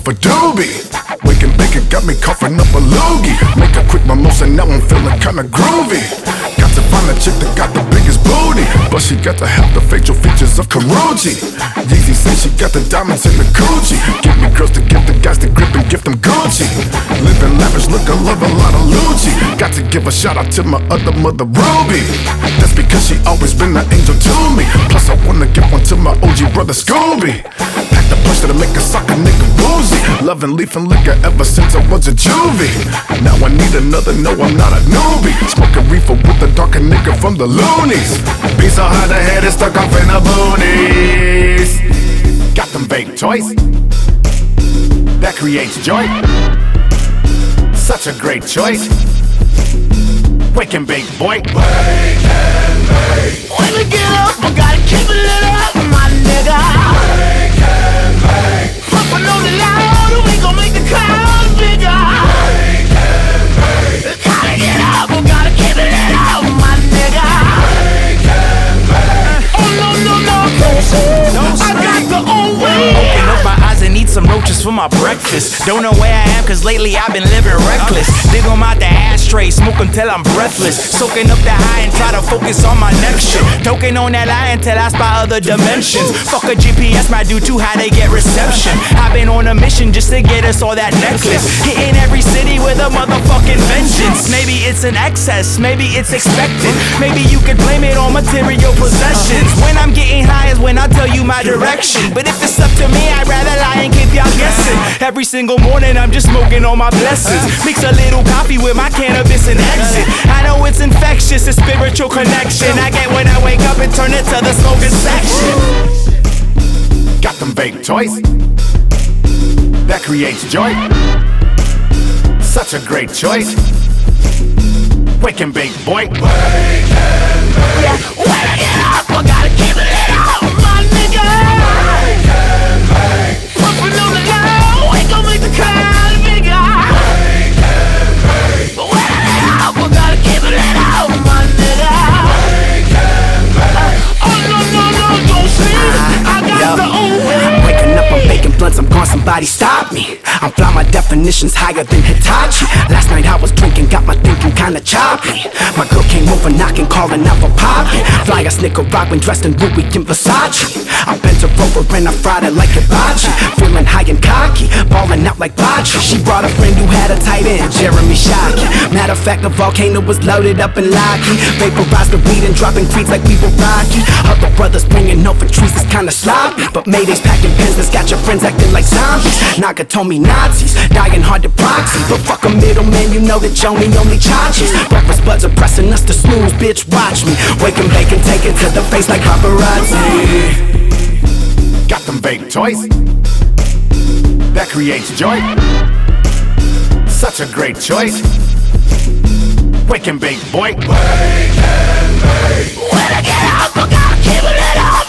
a doobie. Waking bacon got me coughing up a loogie. Make a quick mimosa, now I'm feeling kinda groovy. Got to find a chick that got the biggest booty, but she got to have the facial features of Karrueche. Yeezy say she got the diamonds in the coochie. Give me girls to give the guys the grip and gift them Gucci. Living lavish, look, I love a lot of Lucci. Got to give a shout out to my other mother, Ruby. That's because she always been an angel to me. Plus I wanna give one to my OG brother, Scooby. Pack the punch that'll make a sucker nigga woozy. Loving leaf and liquor ever since I was a juvie. Now I need another, no I'm not a newbie. Smoking reefer with a darker nigga from the loonies. Be so hard the head is stuck off in the boonies. Got them vape toys that creates joy. Such a great choice. Wake and bake, boy. Wake and bake. When we get up, I gotta keep it lit up, my nigga. Wake and bake. Pumping on the loud, we gon' make the crowd bigger. Wake and bake. Gotta get up, I gotta keep it lit up, my nigga. Wake and bake. Oh no, no, no, I got the old way. Open up my eyes and eat some roaches for my breakfast. Don't know where I am cause lately I've been living reckless. Dig 'em out the ashtray, smoke until I'm breathless. Soaking up the high and try to focus on my next shit. Token on that lie until I spot other dimensions. Fuck a GPS, my dude too high to get reception. I've been on a mission just to get us all that necklace. Hitting every city with a motherfucking vengeance. Maybe it's an excess, maybe it's expected. Maybe you could blame it on material possessions. When I'm getting high is when I tell you my direction. But if it's up to me, I'd rather lie and keep y'all guessing. Every single morning I'm just smoking all my blessings. Mix a little coffee with my cannabis and exit. I know it's infectious, a spiritual connection I get when I wake up and turn it to the smoking section. Got them vape toys that creates joy. Such a great choice. Wake and bake, boy. Wake and bake. When I get up, I gotta keep it lit up, my nigga. Wake and bake. Pumping on the loud, we gon' make the crowd bigger. Wake and bake. When I get up, I gotta keep it lit up, my nigga. Wake and bake. Oh no, no, no, don't sleep, I got the old way. Waking up, I'm baking blunts, I'm gone, somebody stop me. I'm fly, my definition's higher than Hitachi. Last night I was drinking, got my thinking kinda choppy. My girl came over knocking, calling out for poppy. Fly a snicker rock when dressed in Louis and Versace. I bent her over and I fried it like hibachi. Feeling high and cocky, balling out like Bocce. She brought a friend who had a tight end, Jeremy Shockey. Matter of fact, the volcano was loaded up and locky. Vaporized the weed and dropping creeds like we were Rocky. Other brothers bringing over trees, it's kinda sloppy. But Mayday's packing pens that's got your friends acting like zombies. Nakatomi Nazis, dying hard to proxy. But fuck a middleman, you know that Joni only charges. Breakfast buds are pressing us to snooze, bitch, watch me. Wake and bake and take it to the face like paparazzi. Got them vape toys that creates joy. Such a great choice. Wake and bake, boy. Wake and bake. When I get up, I gotta keep it lit up,